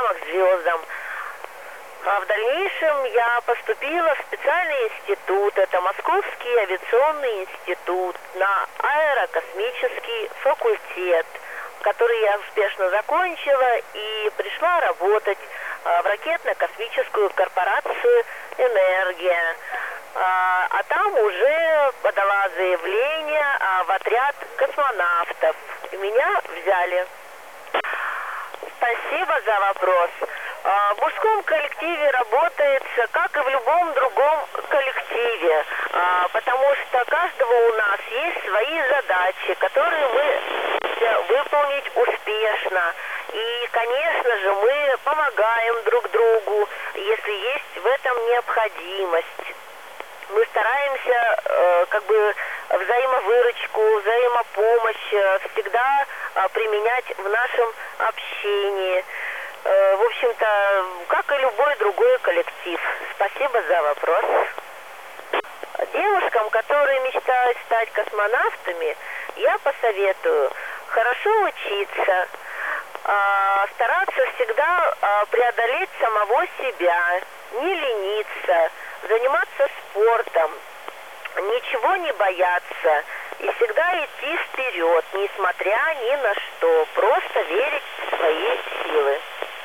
прямо к звездам. А в дальнейшем я поступила в специальный институт, это Московский авиационный институт, на аэрокосмический факультет, который я успешно закончила и пришла работать в ракетно-космическую корпорацию «Энергия». А там уже подала заявление в отряд космонавтов. И меня взяли. Спасибо за вопрос. В мужском коллективе работается, как и в любом другом коллективе, потому что каждого у нас есть свои задачи, которые мы выполнить успешно. И, конечно же, мы помогаем друг другу, если есть в этом необходимость. Мы стараемся взаимовыручку, взаимопомощь всегда применять в нашем общении. В общем-то, как и любой другой коллектив. Спасибо за вопрос. Девушкам, которые мечтают стать космонавтами, я посоветую хорошо учиться, стараться всегда преодолеть самого себя, не лениться, заниматься спортом, ничего не бояться и всегда идти вперед, несмотря ни на что, просто верить в свои силы.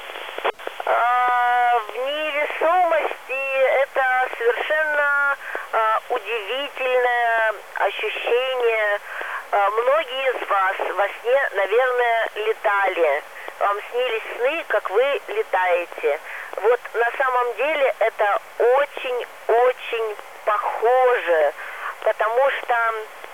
В невесомости это совершенно удивительное ощущение. Многие из вас во сне, наверное, летали. Вам снились сны, как вы летаете. Вот на самом деле это очень-очень похоже, потому что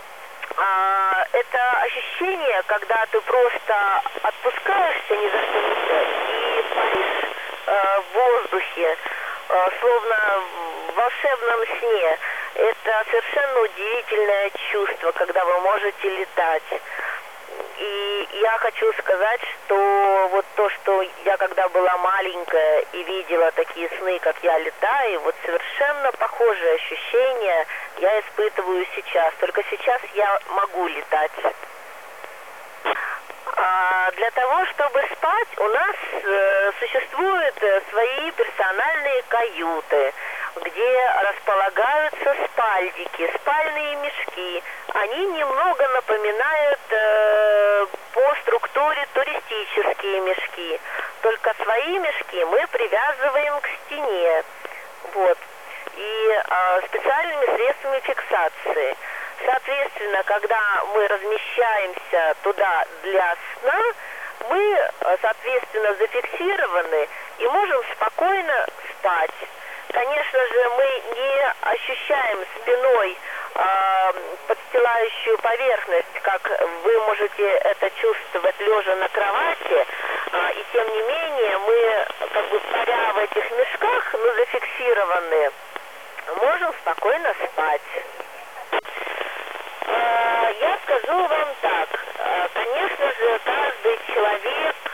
это ощущение, когда ты просто отпускаешься ни за что и паришь в воздухе, словно в волшебном сне. Это совершенно удивительное чувство, когда вы можете летать. И я хочу сказать, что вот то, что я когда была маленькая и видела такие сны, как я летаю, вот совершенно похожие ощущения я испытываю сейчас. Только сейчас я могу летать. Для того, чтобы спать, у нас существуют свои персональные каюты, где располагаются спальники, спальные мешки. Они немного напоминают по структуре туристические мешки. Только свои мешки мы привязываем к стене. Вот. И специальными средствами фиксации. Соответственно, когда мы размещаемся туда для сна, мы, соответственно, зафиксированы и можем спокойно спать. Конечно же, мы не ощущаем спиной подстилающую поверхность, как вы можете это чувствовать лежа на кровати, и тем не менее мы, паря в этих мешках, но зафиксированы, можем спокойно спать. Я скажу вам так, конечно же, каждый человек